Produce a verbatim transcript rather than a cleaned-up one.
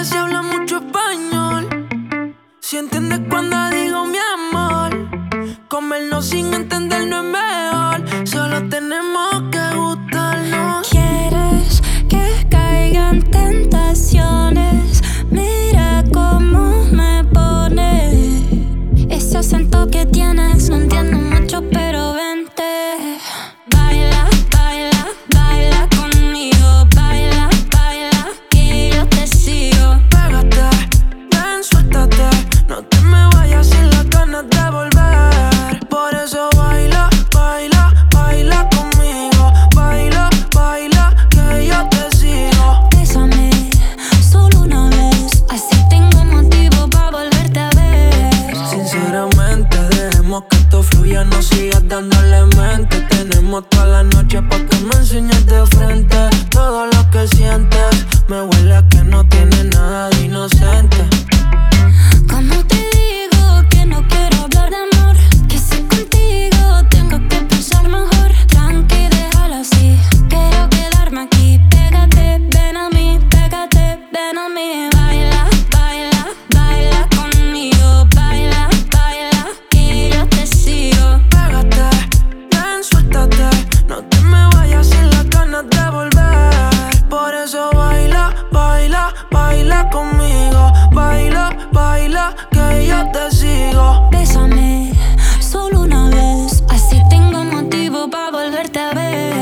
si habla mucho español. Si entiendes cuando digo mi amor. Comernos sin entender no es mejor. Solo tenemos que gustarnos. Quieres que caigan tentaciones. Mira cómo me pone. Ese acento que tienes no entiendo mucho, pero vente. Baila, baila, baila conmigo. Baila, baila, que yo te sigo. Pégate, ven, suéltate. No te me vayas sin las ganas de volver. Por eso baila, baila, baila conmigo. Baila, baila, que yo te sigo. Bésame, solo una vez. Así tengo motivo para volverte a ver. Sinceramente, dejemos que esto fluya. No sigas dándole mente. Tenemos toda la noche pa' que me enseñes de frente. Todo lo que sientes me huele a que no tiene nada de inocente. ¿Cómo te digo que no quiero hablar de amor? Que si contigo tengo que pensar mejor. Tranqui, déjalo así. Quiero quedarme aquí. Pégate, ven a mí. Pégate, ven a mí. Baila, baila, baila conmigo. Baila, baila, que yo te sigo. Pégate, ven, suéltate. No te me vayas sin las ganas de volver. Por eso baila, baila, baila conmigo. Baila, baila, que yo te sigo. Bésame, solo una vez. Así tengo motivo para volverte a ver.